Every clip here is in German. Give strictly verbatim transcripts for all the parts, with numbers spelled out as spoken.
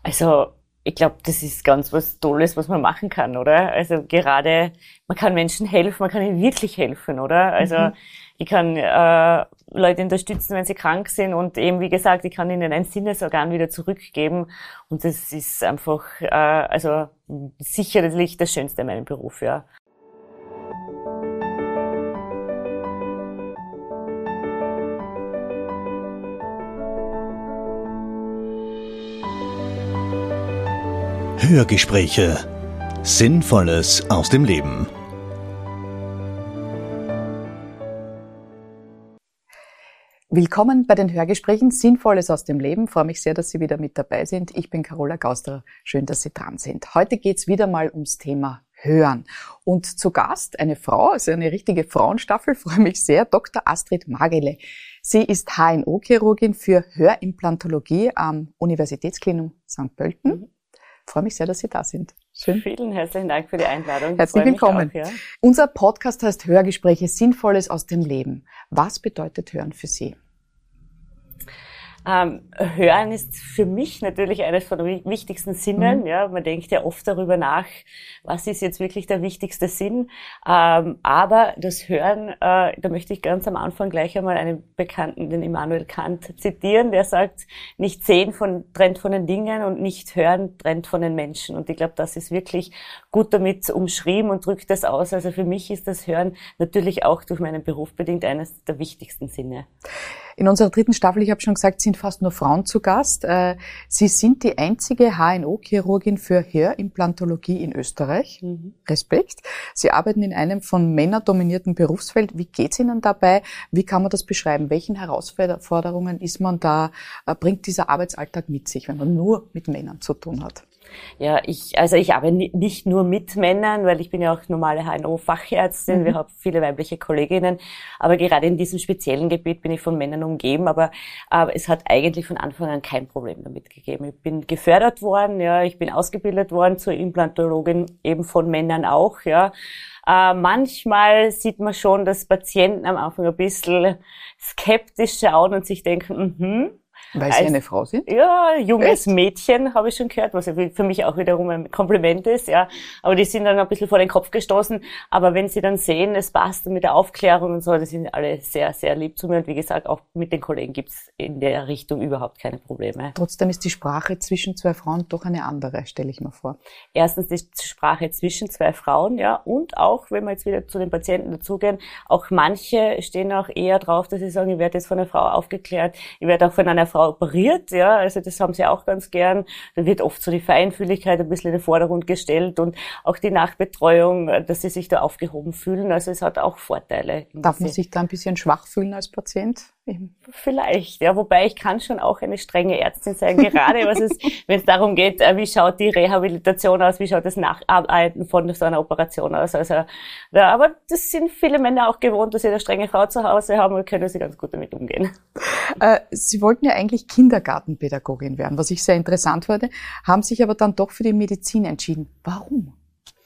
Also ich glaube, das ist ganz was Tolles, was man machen kann, oder? Also gerade, man kann Menschen helfen, man kann ihnen wirklich helfen, oder? Also mhm. ich kann äh, Leute unterstützen, wenn sie krank sind und eben, wie gesagt, ich kann ihnen ein Sinnesorgan wieder zurückgeben und das ist einfach, äh, also sicherlich das Schönste in meinem Beruf, ja. Hörgespräche. Sinnvolles aus dem Leben. Willkommen bei den Hörgesprächen Sinnvolles aus dem Leben. Ich freue mich sehr, dass Sie wieder mit dabei sind. Ich bin Carola Gausterer. Schön, dass Sie dran sind. Heute geht es wieder mal ums Thema Hören. Und zu Gast eine Frau, also eine richtige Frauenstaffel, freue mich sehr, Doktor Astrid Magele. Sie ist H N O-Chirurgin für Hörimplantologie am Universitätsklinikum Sankt Pölten. Mhm. Ich freue mich sehr, dass Sie da sind. Schön. Vielen herzlichen Dank für die Einladung. Herzlich willkommen. Auch, ja. Unser Podcast heißt Hörgespräche Sinnvolles aus dem Leben. Was bedeutet Hören für Sie? Ähm, Hören ist für mich natürlich eines von den wichtigsten Sinnen. Mhm. Ja, man denkt ja oft darüber nach, was ist jetzt wirklich der wichtigste Sinn. Ähm, aber das Hören, äh, da möchte ich ganz am Anfang gleich einmal einen Bekannten, den Immanuel Kant, zitieren, der sagt, nicht sehen von, trennt von den Dingen und nicht hören trennt von den Menschen. Und ich glaube, das ist wirklich gut damit umschrieben und drückt das aus. Also für mich ist das Hören natürlich auch durch meinen Beruf bedingt eines der wichtigsten Sinne. In unserer dritten Staffel, ich habe schon gesagt, sind fast nur Frauen zu Gast. Sie sind die einzige H N O-Chirurgin für Hörimplantologie in Österreich. Mhm. Respekt. Sie arbeiten in einem von Männern dominierten Berufsfeld. Wie geht's Ihnen dabei? Wie kann man das beschreiben? Welchen Herausforderungen ist man da, bringt dieser Arbeitsalltag mit sich, wenn man nur mit Männern zu tun hat? Ja, ich, also ich arbeite nicht nur mit Männern, weil ich bin ja auch normale H N O-Fachärztin, mhm. wir haben viele weibliche Kolleginnen, aber gerade in diesem speziellen Gebiet bin ich von Männern umgeben, aber, aber es hat eigentlich von Anfang an kein Problem damit gegeben. Ich bin gefördert worden, ja, ich bin ausgebildet worden zur Implantologin, eben von Männern auch, ja. Äh, manchmal sieht man schon, dass Patienten am Anfang ein bisschen skeptisch schauen und sich denken, mhm, weil Sie eine Frau sind? Ja, junges Echt? Mädchen, habe ich schon gehört, was ja für mich auch wiederum ein Kompliment ist, ja. Aber die sind dann ein bisschen vor den Kopf gestoßen. Aber wenn sie dann sehen, es passt mit der Aufklärung und so, die sind alle sehr, sehr lieb zu mir. Und wie gesagt, auch mit den Kollegen gibt's in der Richtung überhaupt keine Probleme. Trotzdem ist die Sprache zwischen zwei Frauen doch eine andere, stelle ich mir vor. Erstens die Sprache zwischen zwei Frauen, ja. Und auch, wenn wir jetzt wieder zu den Patienten dazugehen, auch manche stehen auch eher drauf, dass sie sagen, ich werde jetzt von einer Frau aufgeklärt, ich werde auch von einer Frau operiert, ja, also das haben sie auch ganz gern. Da wird oft so die Feinfühligkeit ein bisschen in den Vordergrund gestellt und auch die Nachbetreuung, dass sie sich da aufgehoben fühlen. Also es hat auch Vorteile. Darf man sich da ein bisschen schwach fühlen als Patient? Vielleicht, ja, wobei ich kann schon auch eine strenge Ärztin sein, gerade was es, wenn es darum geht, wie schaut die Rehabilitation aus, wie schaut das Nacharbeiten von so einer Operation aus. Also, ja, aber das sind viele Männer auch gewohnt, dass sie eine strenge Frau zu Hause haben und können sie ganz gut damit umgehen. Äh, sie wollten ja eigentlich Kindergartenpädagogin werden, was ich sehr interessant fand, haben sich aber dann doch für die Medizin entschieden. Warum?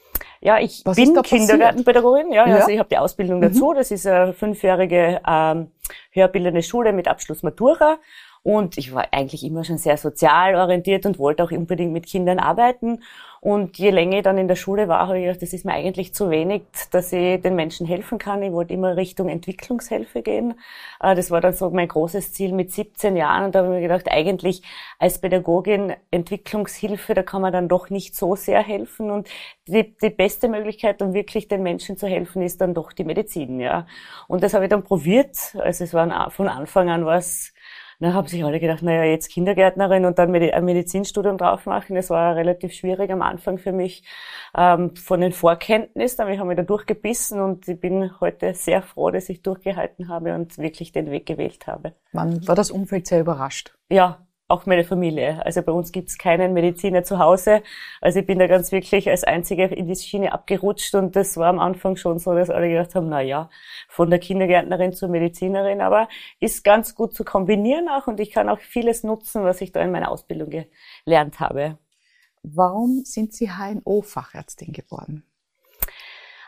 Ja, ich Was bin Kindergartenpädagogin, ja, ja, also ich habe die Ausbildung dazu. Mhm. Das ist eine fünfjährige ähm, hörbildende Schule mit Abschluss Matura. Und ich war eigentlich immer schon sehr sozial orientiert und wollte auch unbedingt mit Kindern arbeiten. Und je länger ich dann in der Schule war, habe ich gedacht, das ist mir eigentlich zu wenig, dass ich den Menschen helfen kann. Ich wollte immer Richtung Entwicklungshilfe gehen. Das war dann so mein großes Ziel mit siebzehn Jahren. Und da habe ich mir gedacht, eigentlich als Pädagogin Entwicklungshilfe, da kann man dann doch nicht so sehr helfen. Und die, die beste Möglichkeit, um wirklich den Menschen zu helfen, ist dann doch die Medizin, ja. Und das habe ich dann probiert. Also es war von Anfang an was. Dann haben sich alle gedacht, naja, jetzt Kindergärtnerin und dann ein Medizinstudium drauf machen. Das war relativ schwierig am Anfang für mich ähm, von den Vorkenntnissen, aber ich habe mich da durchgebissen und ich bin heute sehr froh, dass ich durchgehalten habe und wirklich den Weg gewählt habe. Wann war das Umfeld sehr überrascht? Ja, auch meine Familie. Also bei uns gibt's keinen Mediziner zu Hause. Also ich bin da ganz wirklich als Einzige in die Schiene abgerutscht und das war am Anfang schon so, dass alle gedacht haben, na ja, von der Kindergärtnerin zur Medizinerin, aber ist ganz gut zu kombinieren auch und ich kann auch vieles nutzen, was ich da in meiner Ausbildung gelernt habe. Warum sind Sie H N O-Fachärztin geworden?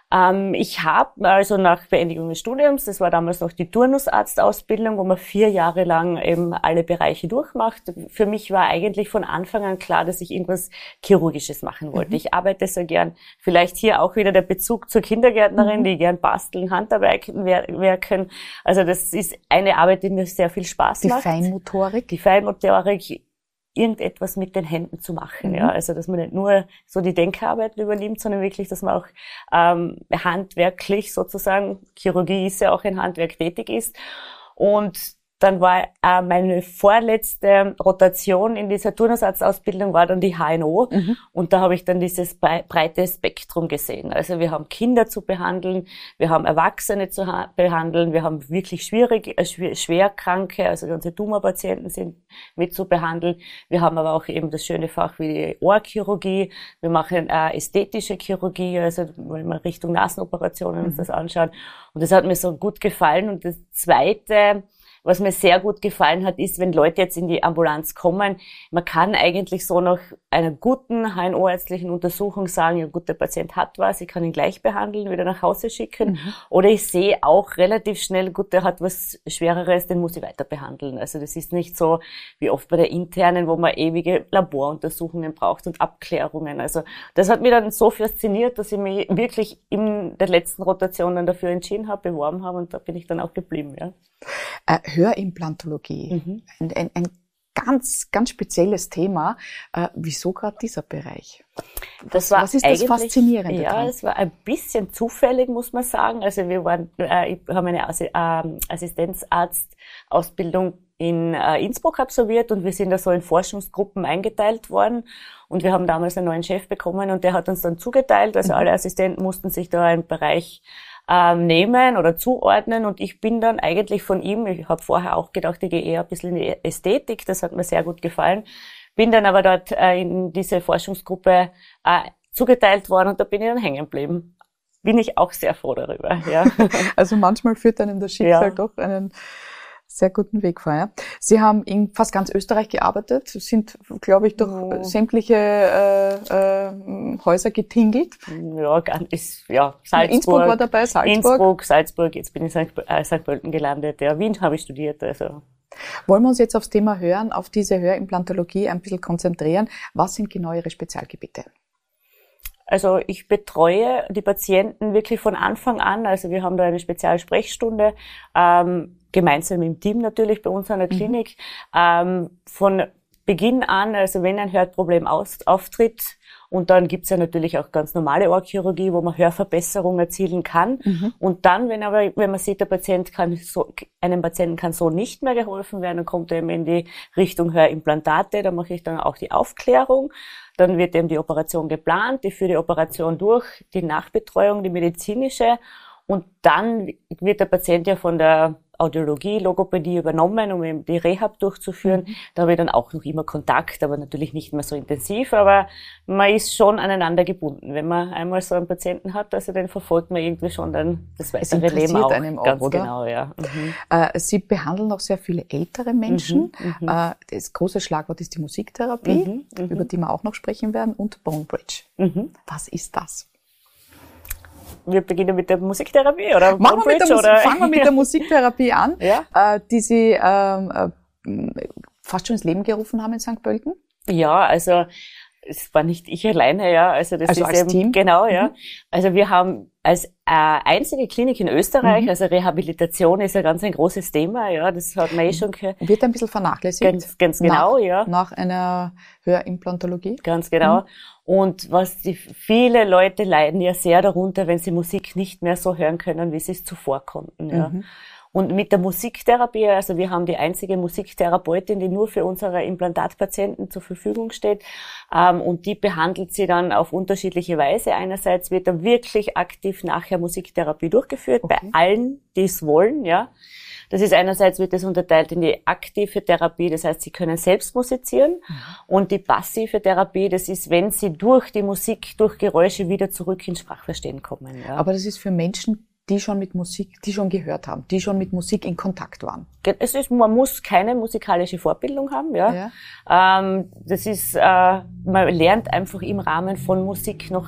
Ähm, ich habe also nach Beendigung des Studiums, das war damals noch die Turnusarztausbildung, wo man vier Jahre lang eben alle Bereiche durchmacht. Für mich war eigentlich von Anfang an klar, dass ich irgendwas Chirurgisches machen wollte. Mhm. Ich arbeite so gern, vielleicht hier auch wieder der Bezug zur Kindergärtnerin, mhm. die gern basteln, Handarbeiten werken. Also das ist eine Arbeit, die mir sehr viel Spaß die macht. Die Feinmotorik? Die Feinmotorik, irgendetwas mit den Händen zu machen, mhm. ja. Also, dass man nicht nur so die Denkarbeit übernimmt, sondern wirklich, dass man auch ähm, handwerklich sozusagen, Chirurgie ist ja auch ein Handwerk, tätig ist. Und dann war äh, meine vorletzte Rotation in dieser Turnusarztausbildung war dann die H N O. Mhm. Und da habe ich dann dieses breite Spektrum gesehen. Also wir haben Kinder zu behandeln, wir haben Erwachsene zu behandeln, wir haben wirklich schwierig, äh, schwer, schwerkranke, also unsere Tumorpatienten sind mit zu behandeln. Wir haben aber auch eben das schöne Fach wie die Ohrchirurgie. Wir machen äh, ästhetische Chirurgie, also wenn wir Richtung Nasenoperationen mhm. uns das anschauen. Und das hat mir so gut gefallen. Und das Zweite, was mir sehr gut gefallen hat, ist, wenn Leute jetzt in die Ambulanz kommen, man kann eigentlich so nach einer guten H N O-ärztlichen Untersuchung sagen, ja gut, der Patient hat was, ich kann ihn gleich behandeln, wieder nach Hause schicken. Mhm. Oder ich sehe auch relativ schnell, gut, der hat was Schwereres, den muss ich weiter behandeln. Also das ist nicht so wie oft bei der internen, wo man ewige Laboruntersuchungen braucht und Abklärungen. Also das hat mich dann so fasziniert, dass ich mich wirklich in der letzten Rotation dann dafür entschieden habe, beworben habe und da bin ich dann auch geblieben, ja. Äh, Hörimplantologie, mhm. ein, ein, ein ganz, ganz spezielles Thema. Äh, wieso gerade dieser Bereich? Das war Was ist das Faszinierende Ja, dran? es war ein bisschen zufällig, muss man sagen. Also wir waren, äh, ich habe eine Assi- äh, Assistenzarztausbildung in äh, Innsbruck absolviert und wir sind da so in Forschungsgruppen eingeteilt worden. Und wir haben damals einen neuen Chef bekommen und der hat uns dann zugeteilt. Also mhm. alle Assistenten mussten sich da einen Bereich ähm, nehmen oder zuordnen und ich bin dann eigentlich von ihm, ich habe vorher auch gedacht, ich gehe eher ein bisschen in die Ästhetik, das hat mir sehr gut gefallen, bin dann aber dort äh, in diese Forschungsgruppe äh, zugeteilt worden und da bin ich dann hängen geblieben. Bin ich auch sehr froh darüber, ja. Also manchmal führt einem das Schicksal ja. doch einen sehr guten Weg vor. Ja. Sie haben in fast ganz Österreich gearbeitet, sind, glaube ich, durch oh. sämtliche äh, äh, Häuser getingelt. Ja, ist, ja, Salzburg. Innsbruck war dabei, Salzburg. Innsbruck, Salzburg, jetzt bin ich in Sankt Pölten gelandet. Ja, Wien habe ich studiert, also. Wollen wir uns jetzt aufs Thema Hören, auf diese Hörimplantologie ein bisschen konzentrieren. Was sind genau Ihre Spezialgebiete? Also ich betreue die Patienten wirklich von Anfang an. Also wir haben da eine Spezialsprechstunde, ähm, gemeinsam im Team natürlich bei uns an der Klinik. Mhm. Ähm, von Beginn an, also wenn ein Hörproblem aus, auftritt, und dann gibt's ja natürlich auch ganz normale Ohrchirurgie, wo man Hörverbesserungen erzielen kann. Mhm. Und dann, wenn aber, wenn man sieht, der Patient kann so, einem Patienten kann so nicht mehr geholfen werden, dann kommt er eben in die Richtung Hörimplantate, da mache ich dann auch die Aufklärung. Dann wird eben die Operation geplant, ich führe die Operation durch, die Nachbetreuung, die medizinische. Und dann wird der Patient ja von der Audiologie, Logopädie übernommen, um eben die Rehab durchzuführen. Mhm. Da habe ich dann auch noch immer Kontakt, aber natürlich nicht mehr so intensiv. Aber man ist schon aneinander gebunden. Wenn man einmal so einen Patienten hat, also den verfolgt man irgendwie schon dann das weitere Leben auch. Einem auch, ganz oder? Genau, ja. Mhm. Äh, Sie behandeln auch sehr viele ältere Menschen. Mhm, mhm. Äh, das große Schlagwort ist die Musiktherapie, mhm, über die wir auch noch sprechen werden, und Bone Bridge. Mhm. Was ist das? Wir beginnen mit der Musiktherapie, oder? Machen wir mit der oder? Musik, fangen wir mit der Musiktherapie an, ja? äh, die Sie ähm, äh, fast schon ins Leben gerufen haben in Sankt Pölten. Ja, also es war nicht ich alleine, ja. Also das also ist als eben, Team? Genau, ja. Mhm. Also wir haben als äh, einzige Klinik in Österreich, mhm. also Rehabilitation ist ja ganz ein großes Thema, ja. Das hat man eh schon gehört. Wird ein bisschen vernachlässigt. Ganz, ganz genau, nach, ja. Nach einer Hörimplantologie. Ganz genau. Mhm. Und was die, viele Leute leiden ja sehr darunter, wenn sie Musik nicht mehr so hören können, wie sie es zuvor konnten, ja. Mhm. Und mit der Musiktherapie, also wir haben die einzige Musiktherapeutin, die nur für unsere Implantatpatienten zur Verfügung steht, ähm, und die behandelt sie dann auf unterschiedliche Weise. Einerseits wird dann wirklich aktiv nachher Musiktherapie durchgeführt, okay. bei allen, die es wollen, ja. Das ist einerseits wird das unterteilt in die aktive Therapie, das heißt, sie können selbst musizieren, mhm. und die passive Therapie, das ist, wenn sie durch die Musik, durch Geräusche wieder zurück ins Sprachverstehen kommen, ja. Aber das ist für Menschen, die schon mit Musik, die schon gehört haben, die schon mit Musik in Kontakt waren. Es ist, man muss keine musikalische Vorbildung haben, ja. ja. Ähm, das ist, äh, man lernt einfach im Rahmen von Musik noch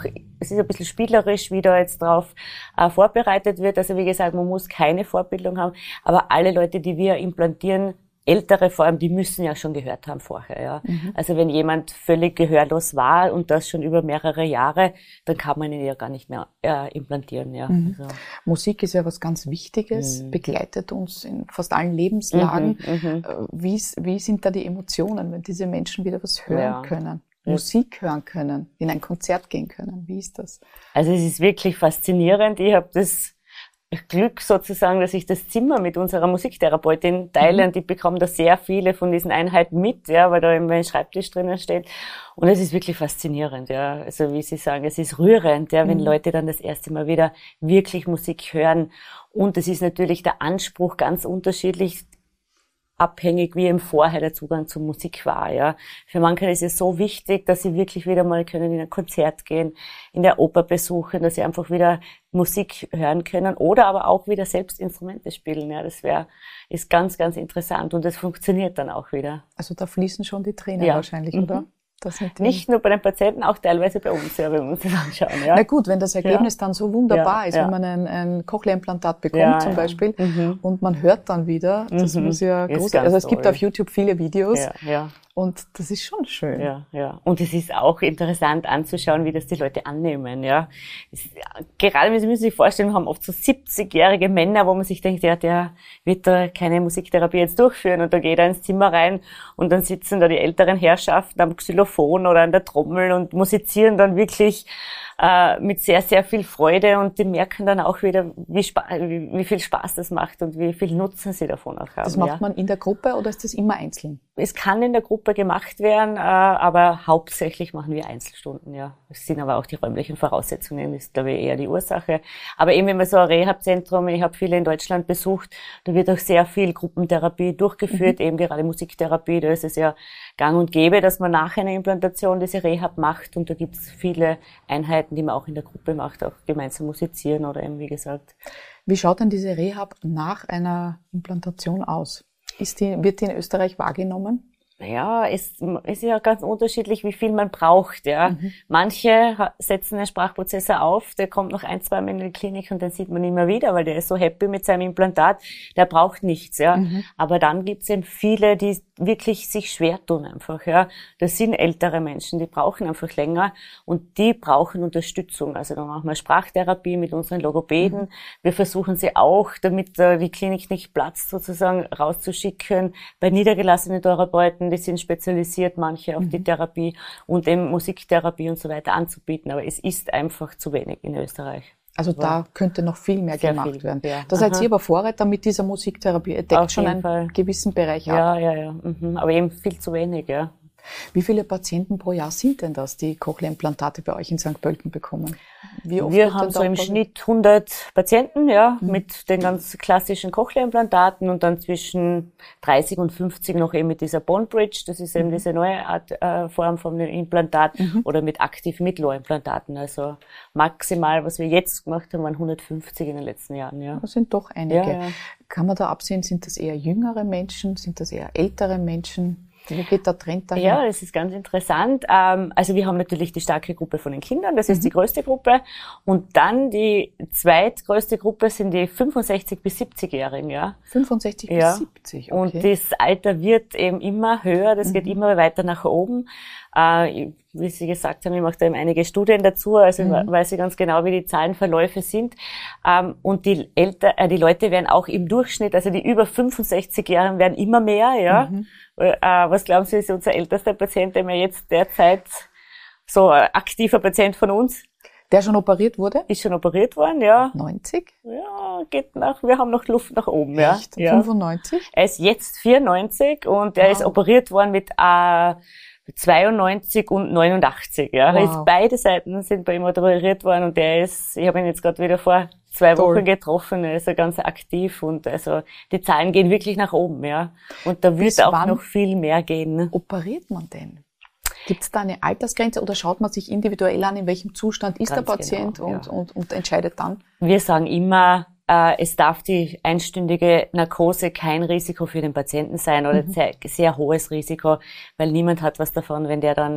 es ist ein bisschen spielerisch, wie da jetzt drauf äh, vorbereitet wird. Also wie gesagt, man muss keine Vorbildung haben, aber alle Leute, die wir implantieren, Ältere vor allem, die müssen ja schon gehört haben vorher, ja. Mhm. Also wenn jemand völlig gehörlos war und das schon über mehrere Jahre, dann kann man ihn ja gar nicht mehr äh, implantieren, ja. Mhm. Also. Musik ist ja was ganz Wichtiges, mhm. begleitet uns in fast allen Lebenslagen. Mhm, wie, wie sind da die Emotionen, wenn diese Menschen wieder was hören ja. können? Ja. Musik hören können, in ein Konzert gehen können. Wie ist das? Also es ist wirklich faszinierend. Ich habe das Glück sozusagen, dass ich das Zimmer mit unserer Musiktherapeutin teile, mhm. und die bekommen da sehr viele von diesen Einheiten mit, ja, weil da immer ein Schreibtisch drinnen steht. Und es ist wirklich faszinierend, ja. Also wie Sie sagen, es ist rührend, ja, wenn mhm. Leute dann das erste Mal wieder wirklich Musik hören. Und es ist natürlich der Anspruch ganz unterschiedlich, abhängig, wie eben vorher der Zugang zur Musik war, ja. Für manche ist es so wichtig, dass sie wirklich wieder mal können in ein Konzert gehen, in der Oper besuchen, dass sie einfach wieder Musik hören können oder aber auch wieder selbst Instrumente spielen, ja. Das wäre, ist ganz, ganz interessant und das funktioniert dann auch wieder. Also da fließen schon die Tränen ja. wahrscheinlich, mhm. oder? Das nicht nur bei den Patienten, auch teilweise bei uns, ja, wenn wir uns das anschauen. Ja. Na gut, wenn das Ergebnis ja. dann so wunderbar ja, ist, ja. wenn man ein, ein Cochlea-Implantat bekommt ja, zum Beispiel ja. mhm. und man hört dann wieder, das mhm. muss ja großartig, also es gibt toll. Auf YouTube viele Videos. Ja, ja. Und das ist schon schön. Ja, ja. Und es ist auch interessant anzuschauen, wie das die Leute annehmen, ja. Es, gerade, Sie müssen sich vorstellen, wir haben oft so siebzigjährige Männer, wo man sich denkt, ja, der wird da keine Musiktherapie jetzt durchführen. Und da geht er ins Zimmer rein und dann sitzen da die älteren Herrschaften am Xylophon oder an der Trommel und musizieren dann wirklich äh, mit sehr, sehr viel Freude und die merken dann auch wieder, wie, spa- wie, wie viel Spaß das macht und wie viel Nutzen sie davon auch haben. Das macht ja. man in der Gruppe oder ist das immer einzeln? Es kann in der Gruppe gemacht werden, äh, aber hauptsächlich machen wir Einzelstunden, ja. Es sind aber auch die räumlichen Voraussetzungen, ist, glaube ich, eher die Ursache. Aber eben, wenn man so ein Reha-Zentrum, ich habe viele in Deutschland besucht, da wird auch sehr viel Gruppentherapie durchgeführt, mhm. eben gerade Musiktherapie, da ist es ja gang und gäbe, dass man nach einer Implantation diese Rehab macht und da gibt es viele Einheiten, die man auch in der Gruppe macht, auch gemeinsam musizieren oder eben, wie gesagt. Wie schaut denn diese Rehab nach einer Implantation aus? Ist die, wird die in Österreich wahrgenommen? Naja, es, es ist ja ganz unterschiedlich, wie viel man braucht, ja. Mhm. Manche setzen einen Sprachprozessor auf, der kommt noch ein, zwei Mal in die Klinik und dann sieht man ihn immer wieder, weil der ist so happy mit seinem Implantat, der braucht nichts, ja. Mhm. Aber dann gibt's eben viele, die wirklich sich schwer tun einfach, ja. Das sind ältere Menschen, die brauchen einfach länger und die brauchen Unterstützung. Also dann machen wir Sprachtherapie mit unseren Logopäden. Mhm. Wir versuchen sie auch, damit äh, die Klinik nicht platzt, sozusagen rauszuschicken, bei niedergelassenen Therapeuten, die sind spezialisiert, manche auf mhm. die Therapie und eben Musiktherapie und so weiter anzubieten. Aber es ist einfach zu wenig in Österreich. Also da könnte noch viel mehr gemacht viel. werden. Ja. Da seid ihr aber Vorreiter mit dieser Musiktherapie. Ihr deckt schon einen Fall. gewissen Bereich ab. Ja, ja, ja. Mhm. Aber eben viel zu wenig, ja. Wie viele Patienten pro Jahr sind denn das, die Cochlea-Implantate bei euch in Sankt Pölten bekommen? Wie oft Wir haben so im Schnitt hundert Patienten, ja, mhm. mit den ganz klassischen Cochlea-Implantaten und dann zwischen dreißig und fünfzig noch eben mit dieser Bone Bridge. Das ist eben mhm. diese neue Art, äh, Form von dem Implantat mhm. oder mit aktiv Mittellohrimplantaten. Also maximal, was wir jetzt gemacht haben, waren hundertfünfzig in den letzten Jahren, ja. Das sind doch einige. Ja, ja. Kann man da absehen, sind das eher jüngere Menschen, sind das eher ältere Menschen? Wie geht der Trend dahin? Ja, das ist ganz interessant. Also wir haben natürlich die starke Gruppe von den Kindern, das ist mhm. die größte Gruppe. Und dann die zweitgrößte Gruppe sind die fünfundsechzig- bis siebzigjährigen, ja. fünfundsechzig ja. bis siebzig, okay. Und das Alter wird eben immer höher, das mhm. geht immer weiter nach oben. Äh, wie Sie gesagt haben, ich mache da eben einige Studien dazu, also mhm. weiß ich ganz genau, wie die Zahlenverläufe sind. Ähm, und die älter, äh, die Leute werden auch im Durchschnitt, also die über fünfundsechzigjährigen werden immer mehr, ja. Mhm. Äh, was glauben Sie, ist unser ältester Patient, der mir jetzt derzeit so ein aktiver Patient von uns? Der schon operiert wurde? Ist schon operiert worden, ja. neunzig? Ja, geht nach, wir haben noch Luft nach oben, ja. Echt? Ja. fünfundneunzig? Er ist jetzt vierundneunzig und er wow. ist operiert worden mit äh, zweiundneunzig und neunundachtzig, ja. Wow. Ist, beide Seiten sind bei ihm operiert worden und der ist, ich habe ihn jetzt gerade wieder vor zwei Toll. Wochen getroffen, er ist ja ganz aktiv und also die Zahlen gehen wirklich nach oben, ja. Und da wird auch noch viel mehr gehen. Ne? Operiert man denn? Gibt es da eine Altersgrenze oder schaut man sich individuell an, in welchem Zustand ist ganz der Patient genau, und, ja. und, und entscheidet dann? Wir sagen immer, äh, es darf die einstündige Narkose kein Risiko für den Patienten sein oder mhm. sehr, sehr hohes Risiko, weil niemand hat was davon, wenn der dann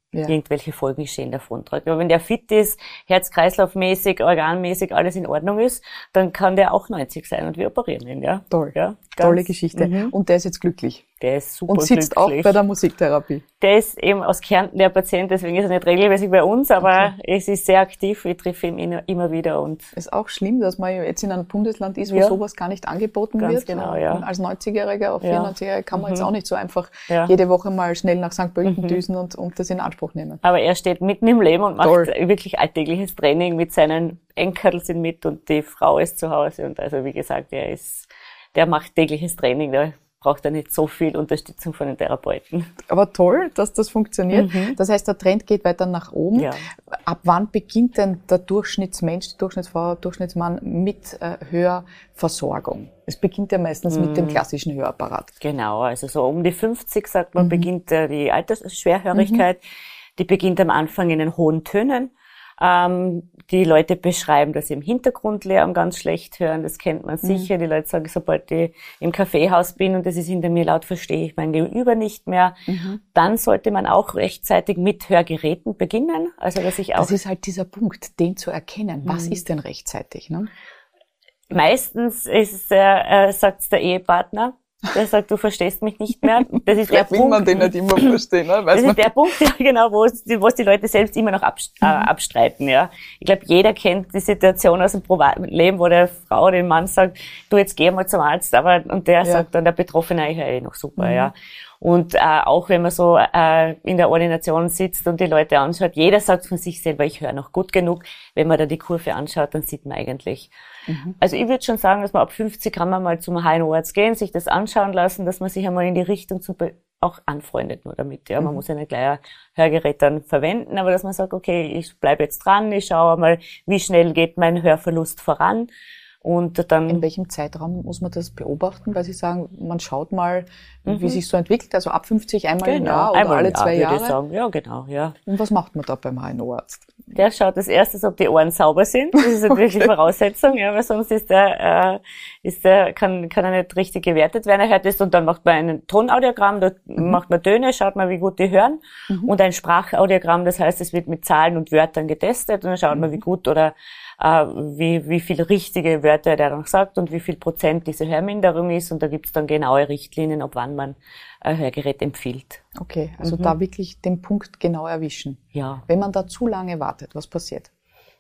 ja. irgendwelche Folgeschäden davontragen. Aber wenn der fit ist, Herz-Kreislauf-mäßig, organmäßig alles in Ordnung ist, dann kann der auch neunzig sein und wir operieren ihn. Ja. Toll, ja, tolle Geschichte. Mhm. Und der ist jetzt glücklich. Der ist super glücklich. Und sitzt glücklich. auch bei der Musiktherapie. Der ist eben aus Kärnten der Patient, deswegen ist er nicht regelmäßig bei uns, aber okay. es ist sehr aktiv. Ich treffe ihn immer wieder. Und ist auch schlimm, dass man jetzt in einem Bundesland ist, wo ja. sowas gar nicht angeboten Ganz wird. Genau, ja. Und als neunzigjähriger auf ja. vierundneunzigjähriger kann man mhm. jetzt auch nicht so einfach ja. jede Woche mal schnell nach Sankt Pölten mhm. düsen und, und das in Anspruch nehmen. Aber er steht mitten im Leben und macht Toll. wirklich alltägliches Training mit seinen Enkeln sind mit und die Frau ist zu Hause. Und also wie gesagt, er ist, der macht tägliches Training, da braucht er nicht so viel Unterstützung von den Therapeuten. Aber toll, dass das funktioniert. Mhm. Das heißt, der Trend geht weiter nach oben. Ja. Ab wann beginnt denn der Durchschnittsmensch, die Durchschnittsfrau, Durchschnittsmann mit äh, Hörversorgung? Es beginnt ja meistens mhm. mit dem klassischen Hörapparat. Genau, also so um die fünfzig, sagt man, mhm. beginnt äh, die Altersschwerhörigkeit. Mhm. Die beginnt am Anfang in den hohen Tönen. Ähm, die Leute beschreiben, dass sie im Hintergrundlärm ganz schlecht hören. Das kennt man sicher. Mhm. Die Leute sagen, sobald ich im Kaffeehaus bin und das ist hinter mir laut, verstehe ich mein Gegenüber nicht mehr. Mhm. Dann sollte man auch rechtzeitig mit Hörgeräten beginnen. Also, dass ich auch. Das ist halt dieser Punkt, den zu erkennen. Was mhm. ist denn rechtzeitig, ne? Meistens ist es, äh, sagt der Ehepartner, der sagt, du verstehst mich nicht mehr. Das ist der will Punkt. Man den nicht immer verstehen, ne? Weiß das man ist der Punkt, ja, genau, wo es, wo es die Leute selbst immer noch abst- äh, abstreiten, ja. Ich glaube, jeder kennt die Situation aus dem Privatleben, wo der Frau den Mann sagt, du, jetzt geh mal zum Arzt, aber, und der ja. sagt dann, der Betroffene, ich höre eh noch super, mhm. ja. Und äh, auch wenn man so äh, in der Ordination sitzt und die Leute anschaut, jeder sagt von sich selber, ich höre noch gut genug. Wenn man da die Kurve anschaut, dann sieht man eigentlich. Mhm. Also ich würde schon sagen, dass man ab fünfzig kann man mal zum H N O-Arzt gehen, sich das anschauen lassen, dass man sich einmal in die Richtung zum Be- auch anfreundet nur damit. Ja, man mhm. muss ja nicht gleich ein Hörgerät dann verwenden, aber dass man sagt, okay, ich bleibe jetzt dran, ich schaue mal, wie schnell geht mein Hörverlust voran. Und dann in welchem Zeitraum muss man das beobachten? Weil Sie sagen, man schaut mal, mhm. wie sich so entwickelt. Also ab fünfzig einmal genau. im Jahr oder einmal alle im Jahr, zwei würde Jahre. Ich sagen. Ja, genau, ja. Und was macht man da beim H N O-Arzt? Der schaut als erstes, ob die Ohren sauber sind. Das ist natürlich okay. die Voraussetzung, ja, weil sonst ist der, äh, ist der, kann, kann er nicht richtig gewertet werden. Er hört es und dann macht man ein Tonaudiogramm, da mhm. macht man Töne, schaut man, wie gut die hören. Mhm. Und ein Sprachaudiogramm, das heißt, es wird mit Zahlen und Wörtern getestet und dann schaut mhm. man, wie gut oder äh, wie, wie viel richtige Wörter der dann sagt und wie viel Prozent diese Hörminderung ist. Und da gibt's dann genaue Richtlinien, ob wann man ein Hörgerät empfiehlt. Okay, also mhm. da wirklich den Punkt genau erwischen. Ja. Wenn man da zu lange wartet, was passiert?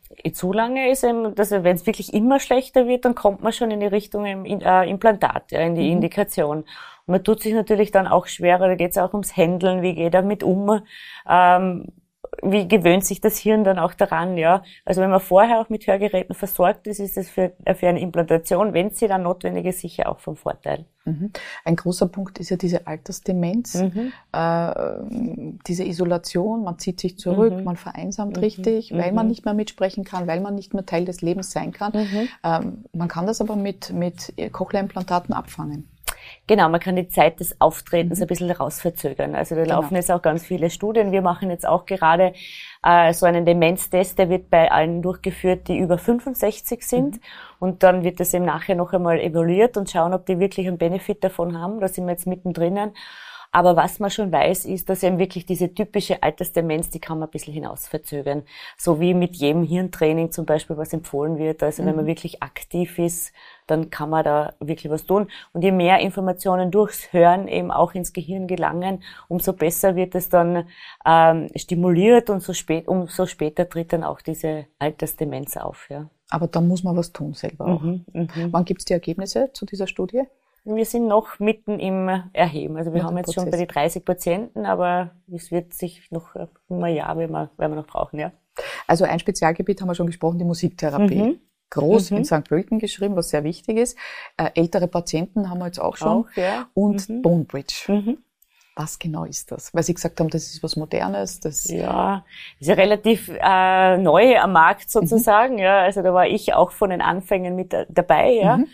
Zu lange ist eben, dass wenn es wirklich immer schlechter wird, dann kommt man schon in die Richtung im äh, Implantat, ja, in die mhm. Indikation. Und man tut sich natürlich dann auch schwerer, da geht es auch ums Händeln, wie geht er damit um, ähm, wie gewöhnt sich das Hirn dann auch daran, ja. Also wenn man vorher auch mit Hörgeräten versorgt ist, ist das für, für eine Implantation, wenn sie dann notwendig ist, sicher auch vom Vorteil. Mhm. Ein großer Punkt ist ja diese Altersdemenz, mhm. äh, diese Isolation, man zieht sich zurück, mhm. man vereinsamt mhm. richtig, weil mhm. man nicht mehr mitsprechen kann, weil man nicht mehr Teil des Lebens sein kann. Mhm. Ähm, man kann das aber mit, mit Cochlea-Implantaten abfangen. Genau, man kann die Zeit des Auftretens mhm. ein bisschen rausverzögern. Also da laufen genau. jetzt auch ganz viele Studien. Wir machen jetzt auch gerade äh, so einen Demenztest, der wird bei allen durchgeführt, die über fünfundsechzig sind. Mhm. Und dann wird das eben nachher noch einmal evaluiert und schauen, ob die wirklich einen Benefit davon haben. Da sind wir jetzt mittendrin. Aber was man schon weiß, ist, dass eben wirklich diese typische Altersdemenz, die kann man ein bisschen hinausverzögern. So wie mit jedem Hirntraining zum Beispiel, was empfohlen wird. Also mhm. wenn man wirklich aktiv ist, dann kann man da wirklich was tun. Und je mehr Informationen durchs Hören eben auch ins Gehirn gelangen, umso besser wird es dann ähm, stimuliert und so spät, umso später tritt dann auch diese Altersdemenz auf. Ja. Aber da muss man was tun selber auch. Mhm, mh. Wann gibt's die Ergebnisse zu dieser Studie? Wir sind noch mitten im Erheben. Also wir Mit haben jetzt Prozess. schon bei die dreißig Patienten, aber es wird sich noch um ein Jahr, wenn wir, wenn wir noch brauchen, ja. Also ein Spezialgebiet haben wir schon gesprochen, die Musiktherapie. Mhm. Groß mhm. in Sankt Pölten geschrieben, was sehr wichtig ist. Äh, ältere Patienten haben wir jetzt auch schon. Auch, ja. Und mhm. Bone Bridge. Mhm. Was genau ist das? Weil Sie gesagt haben, das ist was Modernes. Das ja, ist ja relativ äh, neu am Markt sozusagen. Mhm. Ja, also da war ich auch von den Anfängen mit dabei. Ja. Mhm.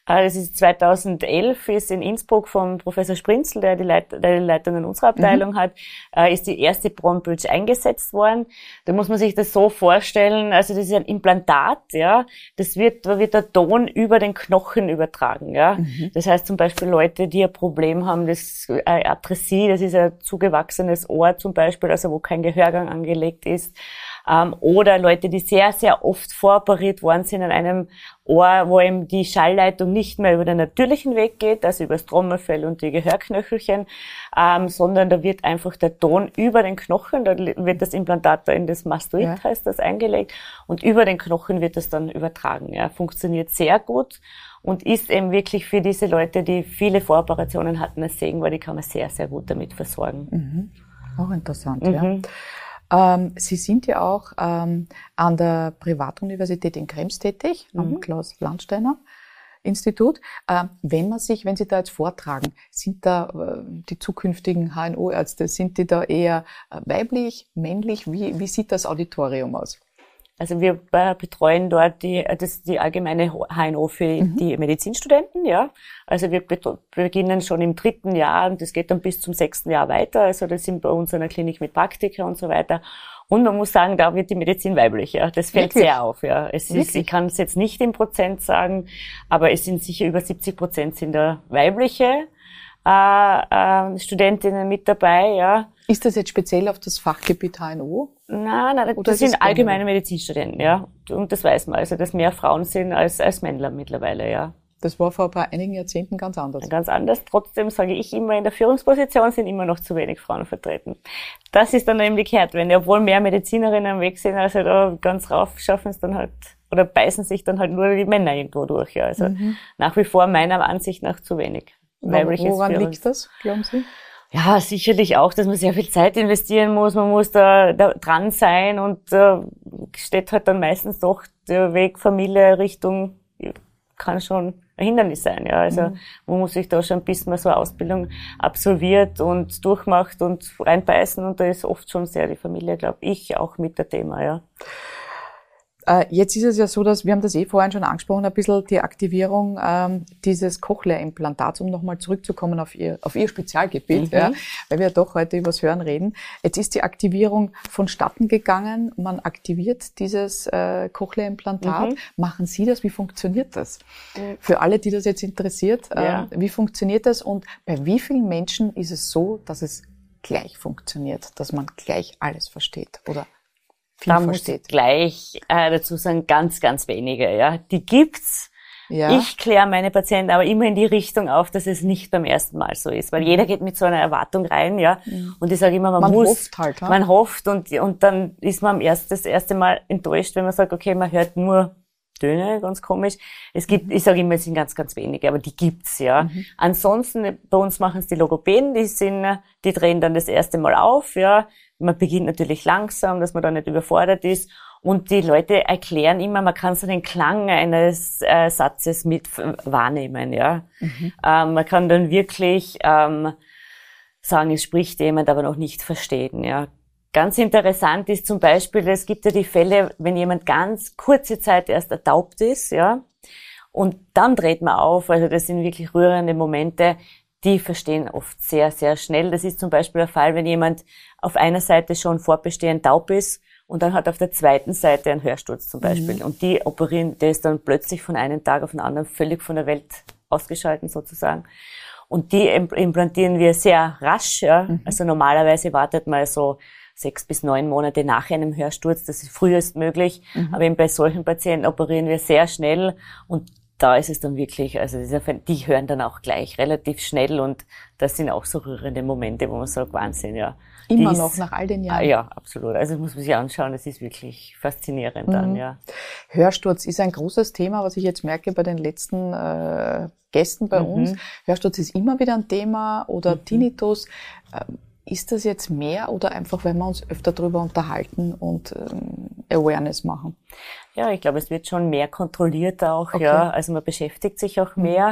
Das ist zweitausendelf, ist in Innsbruck vom Professor Sprinzl, der die, Leit- der die Leitung in unserer Abteilung mhm. hat, ist die erste Bronbridge eingesetzt worden. Da muss man sich das so vorstellen, also das ist ein Implantat, ja, das wird, da wird der Ton über den Knochen übertragen, ja. Mhm. Das heißt zum Beispiel Leute, die ein Problem haben, das äh, Atresie, das ist ein zugewachsenes Ohr zum Beispiel, also wo kein Gehörgang angelegt ist, ähm, oder Leute, die sehr, sehr oft voroperiert worden sind an einem Ohr, wo eben die Schallleitung nicht mehr über den natürlichen Weg geht, also über das Trommelfell und die Gehörknöchelchen, ähm, sondern da wird einfach der Ton über den Knochen, da wird das Implantat da in das Mastoid, ja. heißt das, eingelegt, und über den Knochen wird das dann übertragen. Ja, funktioniert sehr gut und ist eben wirklich für diese Leute, die viele Voroperationen hatten, ein Segen, weil die kann man sehr, sehr gut damit versorgen. Mhm. Auch interessant, mhm. ja. Ähm, Sie sind ja auch ähm, an der Privatuniversität in Krems tätig, mhm. am Klaus-Landsteiner-Institut. Ähm, wenn man sich, wenn Sie da jetzt vortragen, sind da äh, die zukünftigen H N O-Ärzte, sind die da eher äh, weiblich, männlich? Wie, wie sieht das Auditorium aus? Also wir äh, betreuen dort die, das, die allgemeine H N O für mhm. die Medizinstudenten, ja. Also wir bet- beginnen schon im dritten Jahr und das geht dann bis zum sechsten Jahr weiter. Also das sind bei uns in einer Klinik mit Praktika und so weiter. Und man muss sagen, da wird die Medizin weiblich, ja. Das fällt Wirklich? sehr auf, ja. Es ist, ich kann es jetzt nicht im Prozent sagen, aber es sind sicher über siebzig Prozent sind da weibliche äh, äh, Studentinnen mit dabei, ja. Ist das jetzt speziell auf das Fachgebiet H N O? Nein, nein, das sind allgemeine Medizinstudenten, ja. Und das weiß man, also dass mehr Frauen sind als als Männler mittlerweile, ja. Das war vor ein paar einigen Jahrzehnten ganz anders. Ganz anders. Trotzdem sage ich immer, in der Führungsposition sind immer noch zu wenig Frauen vertreten. Das ist dann nämlich umgekehrt, wenn obwohl mehr Medizinerinnen am Weg sind, also da ganz rauf schaffen es dann halt, oder beißen sich dann halt nur die Männer irgendwo durch, ja. Also mhm. nach wie vor meiner Ansicht nach zu wenig. Weibliches Woran Führungs- liegt das, glauben Sie? Ja, sicherlich auch, dass man sehr viel Zeit investieren muss. Man muss da, da dran sein und äh, steht halt dann meistens doch der Weg Familie Richtung, kann schon ein Hindernis sein. Ja, also mhm. man muss sich da schon, bis man so eine Ausbildung absolviert und durchmacht und reinbeißen, und da ist oft schon sehr die Familie, glaube ich, auch mit der Thema. Ja. Jetzt ist es ja so, dass, wir haben das eh vorhin schon angesprochen, ein bisschen die Aktivierung ähm, dieses Cochlea-Implantats, um nochmal zurückzukommen auf Ihr, auf Ihr Spezialgebiet, mhm. ja, weil wir ja doch heute übers Hören reden. Jetzt ist die Aktivierung vonstatten gegangen, man aktiviert dieses äh, Cochlea-Implantat. Mhm. Machen Sie das? Wie funktioniert das? Mhm. Für alle, die das jetzt interessiert, äh, ja. wie funktioniert das und bei wie vielen Menschen ist es so, dass es gleich funktioniert, dass man gleich alles versteht, oder? Da muss ich gleich äh, dazu sagen, ganz, ganz wenige. Ja, die gibt's. Ja. Ich kläre meine Patienten aber immer in die Richtung auf, dass es nicht beim ersten Mal so ist, weil jeder geht mit so einer Erwartung rein, ja. Mhm. Und ich sage immer, man, man muss, hofft halt, man hofft und und dann ist man am ersten, das erste Mal enttäuscht, wenn man sagt, okay, man hört nur Töne, ganz komisch. Es gibt, mhm. ich sage immer, es sind ganz, ganz wenige, aber die gibt's, ja. Mhm. Ansonsten, bei uns machen es die Logopäden, die sind, die drehen dann das erste Mal auf, ja. Man beginnt natürlich langsam, dass man da nicht überfordert ist. Und die Leute erklären immer, man kann so den Klang eines äh, Satzes mit wahrnehmen, ja. Mhm. Ähm, man kann dann wirklich ähm, sagen, es spricht jemand, aber noch nicht verstehen, ja. Ganz interessant ist zum Beispiel, es gibt ja die Fälle, wenn jemand ganz kurze Zeit erst ertaubt ist, ja, und dann dreht man auf, also das sind wirklich rührende Momente, die verstehen oft sehr, sehr schnell. Das ist zum Beispiel der Fall, wenn jemand auf einer Seite schon fortbestehend taub ist und dann hat auf der zweiten Seite einen Hörsturz zum Beispiel. Mhm. Und die operieren, der ist dann plötzlich von einem Tag auf den anderen völlig von der Welt ausgeschalten sozusagen. Und die implantieren wir sehr rasch, ja. Mhm. Also normalerweise wartet man so sechs bis neun Monate nach einem Hörsturz, das ist frühestmöglich. Mhm. Aber eben bei solchen Patienten operieren wir sehr schnell und da ist es dann wirklich, also die hören dann auch gleich relativ schnell und das sind auch so rührende Momente, wo man sagt, Wahnsinn, ja. Immer Dies, noch, nach all den Jahren? Ja, absolut. Also das muss man sich anschauen, das ist wirklich faszinierend mhm. dann, ja. Hörsturz ist ein großes Thema, was ich jetzt merke bei den letzten äh, Gästen bei mhm. uns. Hörsturz ist immer wieder ein Thema oder mhm. Tinnitus. Ähm, Ist das jetzt mehr oder einfach, wenn wir uns öfter darüber unterhalten und ähm, Awareness machen? Ja, ich glaube, es wird schon mehr kontrolliert auch, okay. ja. Also man beschäftigt sich auch mehr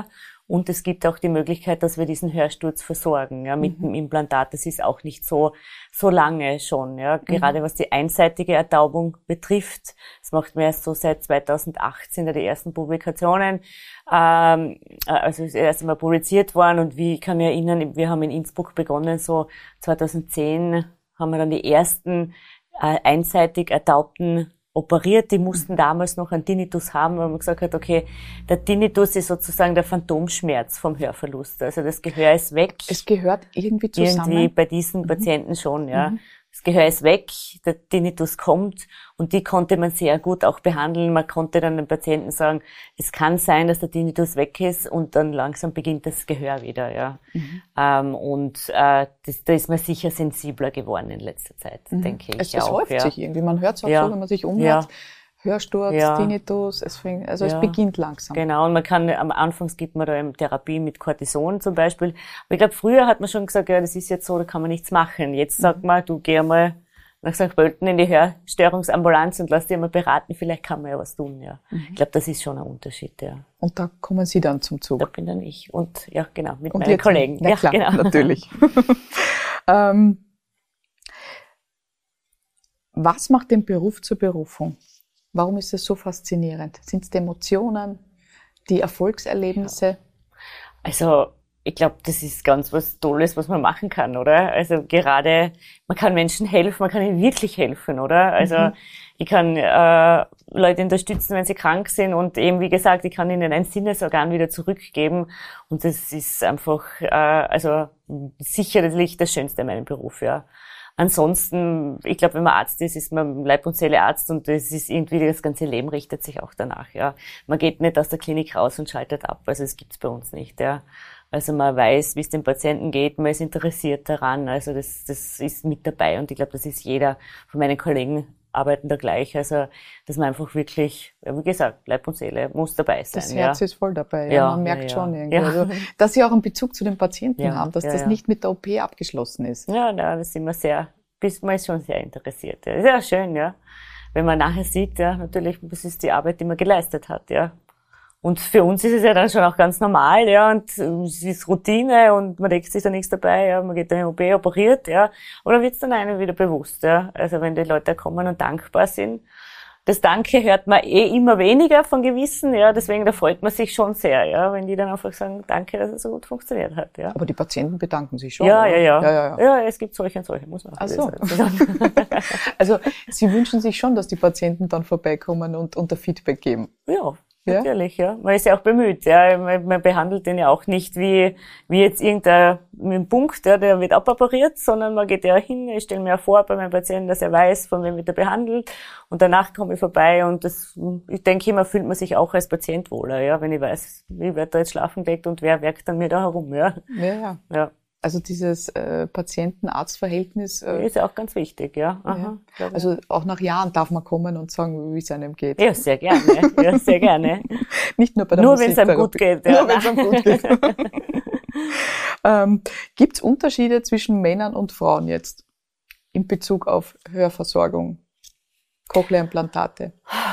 Und es gibt auch die Möglichkeit, dass wir diesen Hörsturz versorgen, ja, mit mhm. dem Implantat. Das ist auch nicht so, so lange schon, ja. Gerade mhm. was die einseitige Ertaubung betrifft. Das macht man erst so seit zweitausendachtzehn, ja, die ersten Publikationen, ähm, also das erste Mal publiziert worden. Und wie, ich kann mich erinnern, wir haben in Innsbruck begonnen, so zweitausendzehn haben wir dann die ersten äh, einseitig ertaubten operiert, die mussten damals noch einen Tinnitus haben, weil man gesagt hat, okay, der Tinnitus ist sozusagen der Phantomschmerz vom Hörverlust. Also das Gehör ist weg. Es gehört irgendwie zusammen? Irgendwie bei diesen mhm. Patienten schon, ja. Mhm. Das Gehör ist weg, der Tinnitus kommt und die konnte man sehr gut auch behandeln. Man konnte dann den Patienten sagen, es kann sein, dass der Tinnitus weg ist und dann langsam beginnt das Gehör wieder, ja. Mhm. Ähm, und äh, das, da ist man sicher sensibler geworden in letzter Zeit, mhm. denke ich. Es, es auch, häuft ja. sich irgendwie. Man hört es auch ja. so, wenn man sich umhört. Ja. Hörsturz, ja. Tinnitus, es fängt, also ja. es beginnt langsam. Genau, und man kann, am Anfang gibt man da eben Therapie mit Cortison zum Beispiel. Aber ich glaube, früher hat man schon gesagt, ja, das ist jetzt so, da kann man nichts machen. Jetzt sagt man, du geh einmal nach Sankt Pölten in die Hörstörungsambulanz und lass dich mal beraten, vielleicht kann man ja was tun, ja. Mhm. Ich glaube, das ist schon ein Unterschied, ja. Und da kommen Sie dann zum Zug? Da bin dann ich und, ja, genau, mit und meinen Kollegen. Ja, ja, klar, genau. Natürlich. ähm, was macht den Beruf zur Berufung? Warum ist es so faszinierend? Sind es die Emotionen, die Erfolgserlebnisse? Ja. Also, ich glaube, das ist ganz was Tolles, was man machen kann, oder? Also gerade, man kann Menschen helfen, man kann ihnen wirklich helfen, oder? Also mhm. ich kann äh, Leute unterstützen, wenn sie krank sind und eben, wie gesagt, ich kann ihnen ein Sinnesorgan wieder zurückgeben und das ist einfach, äh, also sicherlich das Schönste in meinem Beruf, ja. Ansonsten, ich glaube, wenn man Arzt ist, ist man Leib- und Seele-Arzt und das ist irgendwie, das ganze Leben richtet sich auch danach, ja. Man geht nicht aus der Klinik raus und schaltet ab, also das gibt's bei uns nicht, ja. Also man weiß, wie es dem Patienten geht, man ist interessiert daran, also das, das ist mit dabei und ich glaube, das ist jeder von meinen Kollegen arbeiten da gleich, also dass man einfach wirklich, ja, wie gesagt, Leib und Seele muss dabei sein. Das Herz ja. ist voll dabei, ja, ja man merkt ja, schon ja. irgendwie, Ja. also, dass Sie auch einen Bezug zu den Patienten ja, haben, dass ja, das ja. nicht mit der O P abgeschlossen ist. Ja, na, das sind wir sehr, bis man ist schon sehr interessiert. Ja. Sehr schön, ja. Wenn man nachher sieht, ja, natürlich, das ist die Arbeit, die man geleistet hat, ja. Und für uns ist es ja dann schon auch ganz normal, ja, und es ist Routine und man denkt sich da nichts dabei, ja, man geht in die O P, operiert, ja, oder wird's dann einem wieder bewusst, ja. Also wenn die Leute kommen und dankbar sind, das Danke hört man eh immer weniger von Gewissen, ja, deswegen da freut man sich schon sehr, ja, wenn die dann einfach sagen, danke, dass es so gut funktioniert hat, ja. Aber die Patienten bedanken sich schon, ja, oder? ja, ja, ja, ja, ja. Ja, es gibt solche und solche, muss man auch Ach so. sagen. Also Sie wünschen sich schon, dass die Patienten dann vorbeikommen und unter Feedback geben? Ja. Ja? Natürlich, ja. Man ist ja auch bemüht, ja. Man, man behandelt den ja auch nicht wie, wie jetzt irgendein ein Punkt, ja, der wird aboperiert, sondern man geht ja hin, ich stelle mir ja vor bei meinem Patienten, dass er weiß, von wem wird er behandelt und danach komme ich vorbei und das, ich denke immer, fühlt man sich auch als Patient wohler, ja, wenn ich weiß, wie wird da jetzt schlafen gelegt und wer werkt dann mir da herum, ja. Ja, ja. Ja. Also dieses äh, Patienten-Arzt-Verhältnis äh, ist ja auch ganz wichtig, ja. Aha, ja. Also auch nach Jahren darf man kommen und sagen, wie es einem geht. Ja, sehr gerne. Ja, sehr gerne. Nicht nur bei der Nur wenn es einem gut geht. Ja. Nur wenn es einem gut geht. ähm, Gibt es Unterschiede zwischen Männern und Frauen jetzt in Bezug auf Hörversorgung, Cochlea-Implantate?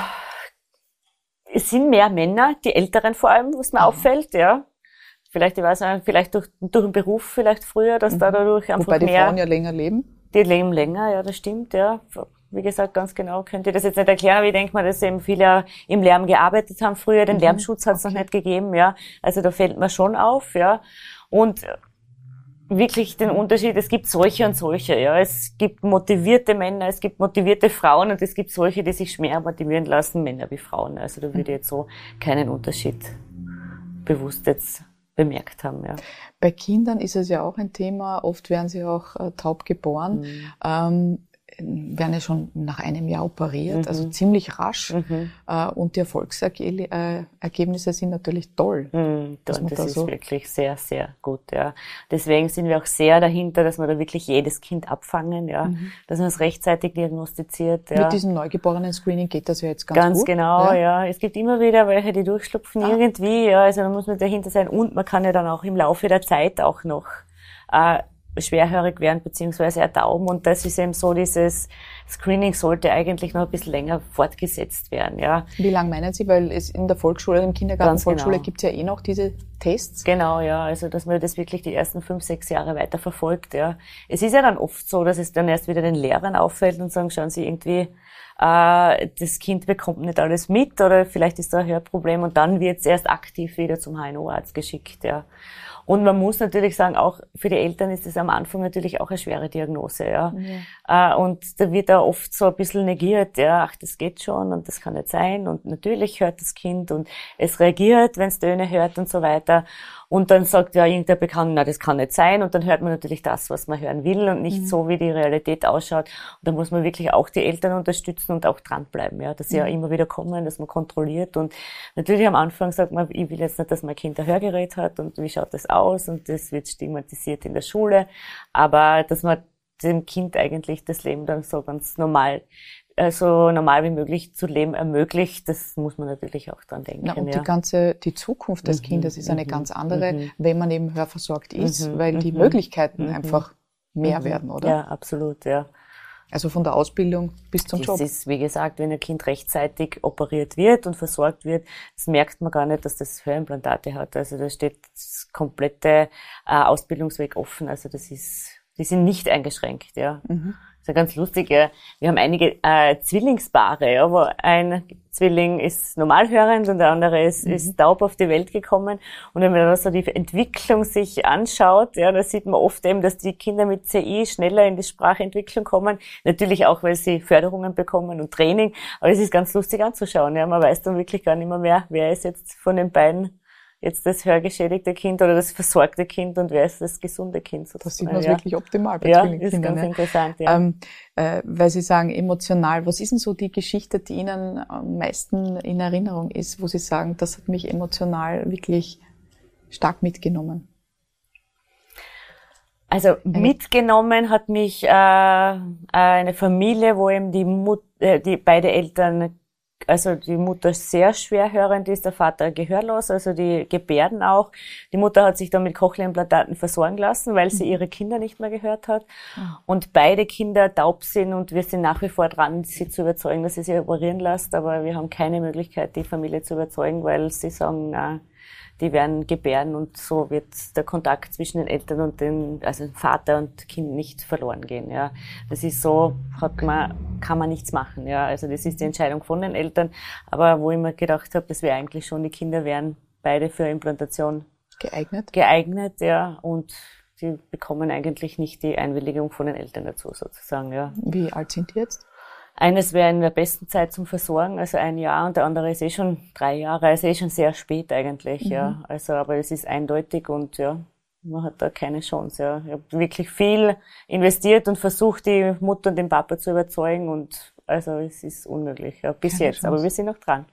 Es sind mehr Männer, die Älteren vor allem, was mir mhm. auffällt, ja. Vielleicht, ich weiß nicht, vielleicht durch, durch den Beruf vielleicht früher, dass mhm. da dadurch einfach Wobei die mehr... Frauen ja länger leben. Die leben länger, ja, das stimmt, ja. Wie gesagt, ganz genau könnt ihr das jetzt nicht erklären, aber ich denke mal, dass eben viele im Lärm gearbeitet haben früher. Den mhm. Lärmschutz hat es okay. noch nicht gegeben, ja. Also da fällt mir schon auf, ja. Und wirklich den Unterschied, es gibt solche und solche, ja. Es gibt motivierte Männer, es gibt motivierte Frauen und es gibt solche, die sich mehr motivieren lassen, Männer wie Frauen. Also da würde ich jetzt so keinen Unterschied bewusst jetzt bemerkt haben, ja. Bei Kindern ist es ja auch ein Thema. Oft werden sie auch äh, taub geboren, mhm. ähm, werden ja schon nach einem Jahr operiert, mhm. also ziemlich rasch. Mhm. Äh, und die Erfolgsergebnisse sind natürlich toll. Mhm, das da ist so wirklich sehr, sehr gut, ja. Deswegen sind wir auch sehr dahinter, dass wir da wirklich jedes Kind abfangen, ja. Mhm. Dass man es rechtzeitig diagnostiziert, ja. Mit diesem Neugeborenen-Screening geht das ja jetzt ganz, ganz gut. Ganz genau, ja. ja. Es gibt immer wieder welche, die durchschlupfen ah. irgendwie, ja. Also da muss man dahinter sein und man kann ja dann auch im Laufe der Zeit auch noch äh, schwerhörig werden, beziehungsweise ertauben. Und das ist eben so, dieses Screening sollte eigentlich noch ein bisschen länger fortgesetzt werden, ja. Wie lange meinen Sie? Weil es in der Volksschule, im Kindergarten, Ganz Volksschule genau. gibt's ja eh noch diese Tests. Genau, ja. Also, dass man das wirklich die ersten fünf, sechs Jahre weiter verfolgt, ja. Es ist ja dann oft so, dass es dann erst wieder den Lehrern auffällt und sagen, schauen Sie irgendwie, äh, das Kind bekommt nicht alles mit oder vielleicht ist da ein Hörproblem und dann wird es erst aktiv wieder zum H N O-Arzt geschickt, ja. Und man muss natürlich sagen, auch für die Eltern ist es am Anfang natürlich auch eine schwere Diagnose, ja. ja. Äh, und da wird da oft so ein bisschen negiert, ja, ach, das geht schon und das kann nicht sein und natürlich hört das Kind und es reagiert, wenn es Töne hört und so weiter. Und dann sagt ja irgendein Bekannter, na, das kann nicht sein. Und dann hört man natürlich das, was man hören will und nicht mhm. so, wie die Realität ausschaut. Und da muss man wirklich auch die Eltern unterstützen und auch dranbleiben, ja, dass sie mhm. ja immer wieder kommen, dass man kontrolliert. Und natürlich am Anfang sagt man, ich will jetzt nicht, dass mein Kind ein Hörgerät hat und wie schaut das aus? Und das wird stigmatisiert in der Schule. Aber dass man dem Kind eigentlich das Leben dann so ganz normal so normal wie möglich zu leben ermöglicht, das muss man natürlich auch dran denken. Na, und ja. die ganze, die Zukunft des mhm, Kindes ist eine mhm, ganz andere, mhm. wenn man eben hörversorgt ist, mhm, weil die mhm, Möglichkeiten mhm. einfach mehr mhm. werden, oder? Ja, absolut, ja. Also von der Ausbildung bis zum das Job. Das ist, wie gesagt, wenn ein Kind rechtzeitig operiert wird und versorgt wird, das merkt man gar nicht, dass das Hörimplantate hat. Also da steht das komplette äh, Ausbildungsweg offen. Also das ist, die sind nicht eingeschränkt, ja. Mhm. Das ist ja ganz lustig, ja. Wir haben einige äh, Zwillingspaare, ja, wo ein Zwilling ist normalhörend und der andere ist, mhm. ist taub auf die Welt gekommen. Und wenn man dann so die Entwicklung sich anschaut, ja, da sieht man oft eben, dass die Kinder mit C I schneller in die Sprachentwicklung kommen. Natürlich auch, weil sie Förderungen bekommen und Training. Aber es ist ganz lustig anzuschauen, ja. Man weiß dann wirklich gar nicht mehr, mehr wer ist jetzt von den beiden jetzt das hörgeschädigte Kind oder das versorgte Kind und wer ist das gesunde Kind sozusagen. Das sieht man ja. wirklich optimal bei ja, Zwillingskindern. Ja, ist ganz ja. interessant, ja. Ähm, äh, weil Sie sagen, emotional, was ist denn so die Geschichte, die Ihnen am meisten in Erinnerung ist, wo Sie sagen, das hat mich emotional wirklich stark mitgenommen? Also mitgenommen hat mich äh, eine Familie, wo eben die, Mut äh, die beide Eltern, also die Mutter sehr schwerhörend ist, der Vater gehörlos, also die gebärden auch. Die Mutter hat sich dann mit Cochlea-Implantaten versorgen lassen, weil sie ihre Kinder nicht mehr gehört hat. Und beide Kinder taub sind und wir sind nach wie vor dran, sie zu überzeugen, dass sie sich operieren lässt. Aber wir haben keine Möglichkeit, die Familie zu überzeugen, weil sie sagen, na, die werden gebären und so wird der Kontakt zwischen den Eltern und den, also Vater und Kind nicht verloren gehen, ja. Das ist so, hat man, kann man nichts machen, ja. Also das ist die Entscheidung von den Eltern. Aber wo ich mir gedacht habe, das wäre eigentlich schon, die Kinder wären beide für Implantation geeignet, geeignet, ja. Und die bekommen eigentlich nicht die Einwilligung von den Eltern dazu, sozusagen, ja. Wie alt sind die jetzt? Eines wäre in der besten Zeit zum Versorgen, also ein Jahr, und der andere ist eh schon drei Jahre, also eh schon sehr spät eigentlich, mhm. ja. Also, aber es ist eindeutig und ja, man hat da keine Chance, ja. Ich habe wirklich viel investiert und versucht, die Mutter und den Papa zu überzeugen und also es ist unmöglich, ja, bis keine jetzt, Chance. Aber wir sind noch dran.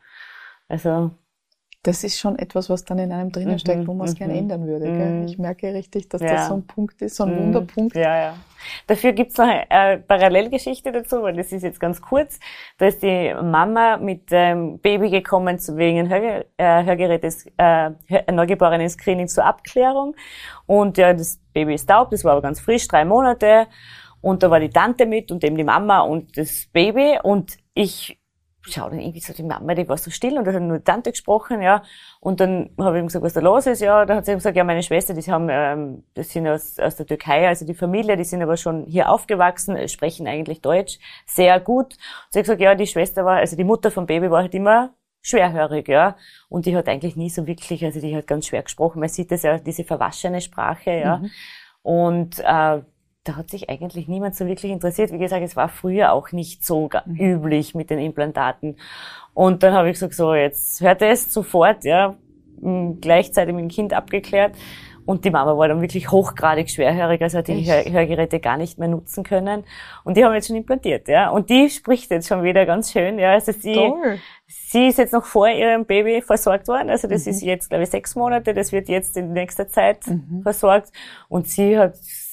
Also das ist schon etwas, was dann in einem drinnen steckt, wo man es mm-hmm. gerne ändern würde. Mm-hmm. Gell? Ich merke richtig, dass ja. das so ein Punkt ist, so ein mm-hmm. Wunderpunkt. Ja, ja. Dafür gibt's noch eine Parallelgeschichte dazu, weil das ist jetzt ganz kurz. Da ist die Mama mit dem Baby gekommen wegen Hörge äh, Hörgerätes, äh, neugeborenen Screening zur Abklärung. Und ja, das Baby ist taub, das war aber ganz frisch, drei Monate. Und da war die Tante mit und eben die Mama und das Baby. Und ich schau dann irgendwie so die Mama, die war so still und da hat nur die Tante gesprochen, ja. Und dann habe ich ihm gesagt, was da los ist, ja. Da hat sie gesagt, ja, meine Schwester, die haben, ähm, das sind aus, aus der Türkei, also die Familie, die sind aber schon hier aufgewachsen, sprechen eigentlich Deutsch sehr gut. Und sie hat gesagt, ja, die Schwester war, also die Mutter vom Baby war halt immer schwerhörig, ja. Und die hat eigentlich nie so wirklich, also die hat ganz schwer gesprochen. Man sieht das ja, diese verwaschene Sprache, ja. Mhm. Und, äh, da hat sich eigentlich niemand so wirklich interessiert. Wie gesagt, es war früher auch nicht so mhm. üblich mit den Implantaten. Und dann habe ich gesagt, so, jetzt hört es sofort, ja, gleichzeitig mit dem Kind abgeklärt. Und die Mama war dann wirklich hochgradig schwerhörig, also hat die Hör Hörgeräte gar nicht mehr nutzen können. Und die haben jetzt schon implantiert, ja. Und die spricht jetzt schon wieder ganz schön, ja. Also sie, Toll. sie ist jetzt noch vor ihrem Baby versorgt worden. Also das mhm. ist jetzt, glaube ich, sechs Monate. Das wird jetzt in nächster Zeit mhm. versorgt. Und sie hat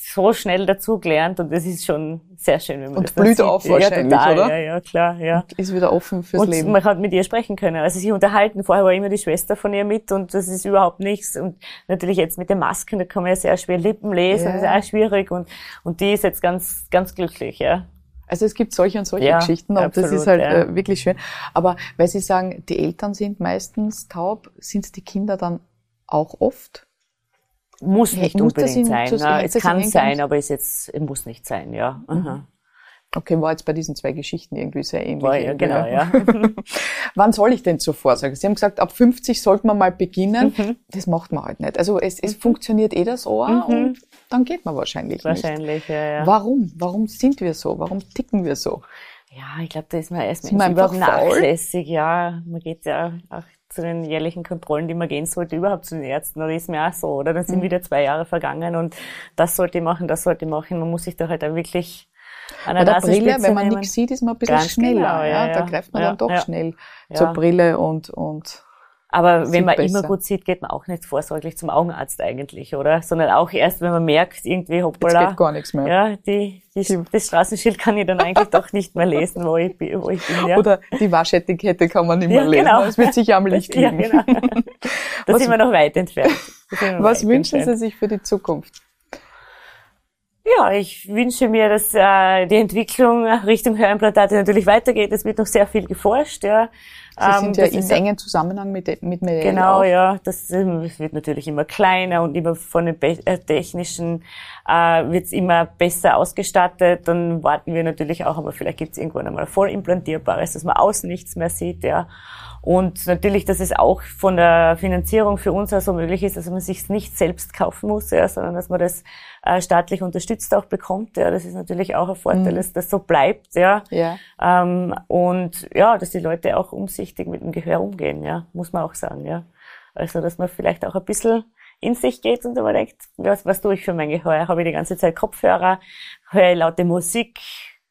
so schnell dazugelernt und das ist schon sehr schön, wenn man und das blüht sieht. auf wahrscheinlich, ja, total, oder? Ja, ja, klar, ja. Und ist wieder offen fürs und Leben. Man hat mit ihr sprechen können, also sich unterhalten. Vorher war immer die Schwester von ihr mit und das ist überhaupt nichts. Und natürlich jetzt mit den Masken, da kann man ja sehr schwer Lippen lesen, ja. das ist auch schwierig und, und die ist jetzt ganz, ganz glücklich, ja. Also es gibt solche und solche ja, Geschichten und absolut, das ist halt ja. äh, wirklich schön. Aber weil Sie sagen, die Eltern sind meistens taub, sind es die Kinder dann auch oft? Muss nicht muss unbedingt sein. das, Na, es kann sein, ganz? aber ist jetzt, es muss nicht sein, ja. Mhm. Okay, war jetzt bei diesen zwei Geschichten irgendwie sehr ähnlich. War ja, genau, ja. Wann soll ich denn zur Vorsorge? Sie haben gesagt, ab fünfzig sollte man mal beginnen. Mhm. Das macht man halt nicht. Also es, es mhm. funktioniert eh das Ohr mhm. und dann geht man wahrscheinlich Wahrscheinlich, nicht. ja, ja. Warum? Warum sind wir so? Warum ticken wir so? Ja, ich glaube, da ist man erstmal Sind wir einfach nachlässig, ja. Man geht ja auch zu den jährlichen Kontrollen, die man gehen sollte, überhaupt zu den Ärzten, oder ist mir auch so, oder? Dann sind mhm. wieder zwei Jahre vergangen und das sollte ich machen, das sollte ich machen. Man muss sich da halt auch wirklich an der, Bei der Nasenspitze Brille, wenn man nehmen. nichts sieht, ist man ein bisschen Ganz schneller. genau, ja, ja, ja. Da greift man ja, dann doch ja. schnell ja. zur Brille und, und Aber wenn man besser. immer gut sieht, geht man auch nicht vorsorglich zum Augenarzt eigentlich, oder? Sondern auch erst, wenn man merkt, irgendwie, hoppala. Jetzt geht gar nichts mehr. Ja, die, die, das Straßenschild kann ich dann eigentlich doch nicht mehr lesen, wo ich, bin, wo ich bin, ja. Oder die Waschetikette kann man nicht mehr ja, lesen. genau. Das wird sicher am Licht liegen. Ja, genau. Da was, sind wir noch weit entfernt. Was weit wünschen entfernt. Sie sich für die Zukunft? Ja, ich wünsche mir, dass äh, die Entwicklung Richtung Hörimplantate natürlich weitergeht. Es wird noch sehr viel geforscht, ja. Sie sind ja das in ist engen Zusammenhang mit, mit Medial Genau, auch. ja. Das ähm, wird natürlich immer kleiner und immer von den Be- äh, technischen äh, wird es immer besser ausgestattet. Dann warten wir natürlich auch, aber vielleicht gibt es irgendwann einmal voll implantierbares, dass man außen nichts mehr sieht, ja. Und natürlich, dass es auch von der Finanzierung für uns auch so möglich ist, dass man sich nicht selbst kaufen muss, ja, sondern dass man das äh, staatlich unterstützt auch bekommt. Ja, das ist natürlich auch ein Vorteil, mhm. dass das so bleibt, ja. ja. Ähm, und ja, dass die Leute auch umsichtig mit dem Gehör umgehen, ja, muss man auch sagen, ja. Also, dass man vielleicht auch ein bisschen in sich geht und überlegt, was, was tue ich für mein Gehör? Habe ich die ganze Zeit Kopfhörer? Höre ich laute Musik?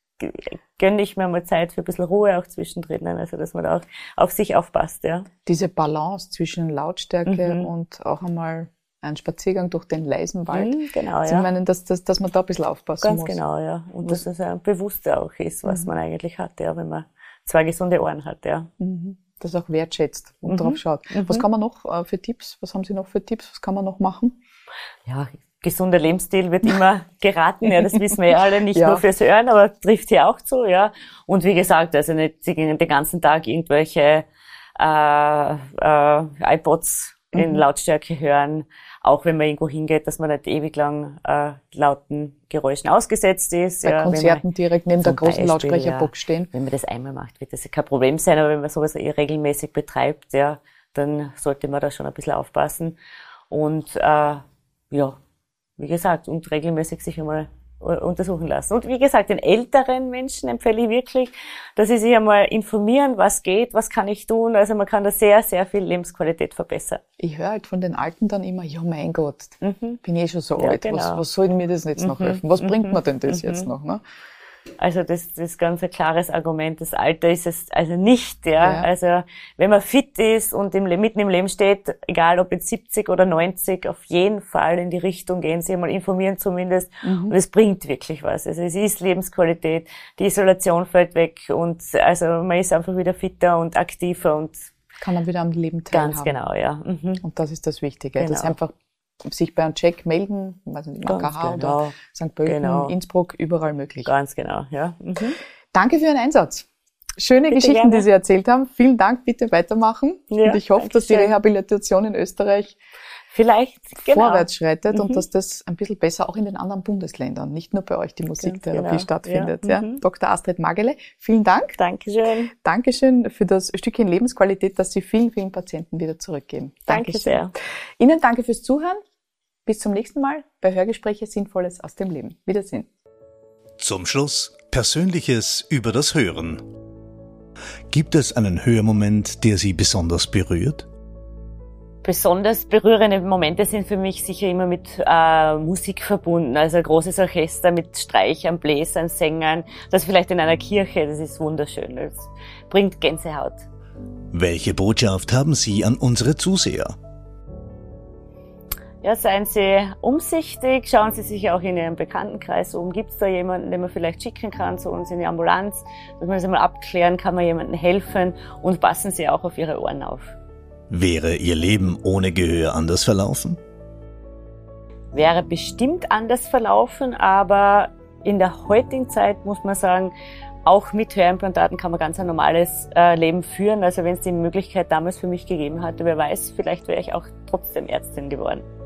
Gönne ich mir mal Zeit für ein bisschen Ruhe auch zwischendrin, also dass man da auch auf sich aufpasst, ja. Diese Balance zwischen Lautstärke Mhm. und auch einmal ein Spaziergang durch den leisen Wald. Mhm, genau, Sie ja. meinen, dass, dass, dass man da ein bisschen aufpassen Ganz muss. genau, ja. Und dass es ein Bewusster auch ist, was Mhm. man eigentlich hat, ja, wenn man zwei gesunde Ohren hat, ja. Mhm. Das auch wertschätzt und Mhm. drauf schaut. Mhm. Was kann man noch äh, für Tipps? Was haben Sie noch für Tipps? Was kann man noch machen? Ja, gesunder Lebensstil wird immer geraten, ja, das wissen wir ja alle, nicht Ja. nur fürs Hören, aber trifft hier auch zu, ja. Und wie gesagt, also nicht den ganzen Tag irgendwelche äh, äh, iPods Mhm. in Lautstärke hören, auch wenn man irgendwo hingeht, dass man nicht ewig lang äh, lauten Geräuschen ausgesetzt ist. Bei ja, Konzerten direkt neben der zum großen Beispiel, Lautsprecherbox ja, stehen. Wenn man das einmal macht, wird das ja kein Problem sein, aber wenn man sowas eh regelmäßig betreibt, ja, dann sollte man da schon ein bisschen aufpassen. Und äh, ja, wie gesagt, und regelmäßig sich einmal untersuchen lassen. Und wie gesagt, den älteren Menschen empfehle ich wirklich, dass sie sich einmal informieren, was geht, was kann ich tun. Also man kann da sehr, sehr viel Lebensqualität verbessern. Ich höre halt von den Alten dann immer, ja mein Gott, Mhm. bin eh schon so Ja, alt, genau. was, was soll mir das jetzt noch Mhm. helfen? Was Mhm. bringt mir denn das Mhm. jetzt noch? Ne? Also das, das ist ganz ein klares Argument. Das Alter ist es also nicht, ja. Ja. Also wenn man fit ist und im, mitten im Leben steht, egal ob jetzt siebzig oder neunzig, auf jeden Fall in die Richtung gehen, sich mal informieren zumindest. Mhm. Und es bringt wirklich was. Also es ist Lebensqualität, die Isolation fällt weg und also man ist einfach wieder fitter und aktiver und Kann man wieder am Leben teilhaben. ganz genau, ja. Mhm. Und das ist das Wichtige. Genau. Das einfach sich bei einem Check melden, ich weiß nicht, im A K H Ganz genau. oder Sankt Pölten, Genau. Innsbruck, überall möglich. Ganz genau, ja. Mhm. Danke für Ihren Einsatz. Schöne Bitte Geschichten, gerne. die Sie erzählt haben. Vielen Dank, bitte weitermachen. Ja, und ich hoffe, dass die Dankeschön. Rehabilitation in Österreich Vielleicht, genau. vorwärts schreitet Mhm. und dass das ein bisschen besser auch in den anderen Bundesländern, nicht nur bei euch die Musiktherapie genau. stattfindet. Ja. Ja. Mhm. Doktor Astrid Magele, vielen Dank. Dankeschön. Dankeschön für das Stückchen Lebensqualität, das Sie vielen, vielen Patienten wieder zurückgeben. Danke Dankeschön. sehr. Ihnen danke fürs Zuhören. Bis zum nächsten Mal bei Hörgespräche Sinnvolles aus dem Leben. Wiedersehen. Zum Schluss Persönliches über das Hören. Gibt es einen Hörmoment, der Sie besonders berührt? Besonders berührende Momente sind für mich sicher immer mit äh, Musik verbunden. Also ein großes Orchester mit Streichern, Bläsern, Sängern. Das vielleicht in einer Kirche, das ist wunderschön. Das bringt Gänsehaut. Welche Botschaft haben Sie an unsere Zuseher? Ja, seien Sie umsichtig, schauen Sie sich auch in Ihrem Bekanntenkreis um. Gibt es da jemanden, den man vielleicht schicken kann zu uns in die Ambulanz? Dass man das einmal abklären, kann man jemandem helfen, und passen Sie auch auf Ihre Ohren auf. Wäre Ihr Leben ohne Gehör anders verlaufen? Wäre bestimmt anders verlaufen, aber in der heutigen Zeit muss man sagen, auch mit Hörimplantaten kann man ganz ein normales äh, Leben führen. Also wenn es die Möglichkeit damals für mich gegeben hatte, wer weiß, vielleicht wäre ich auch trotzdem Ärztin geworden.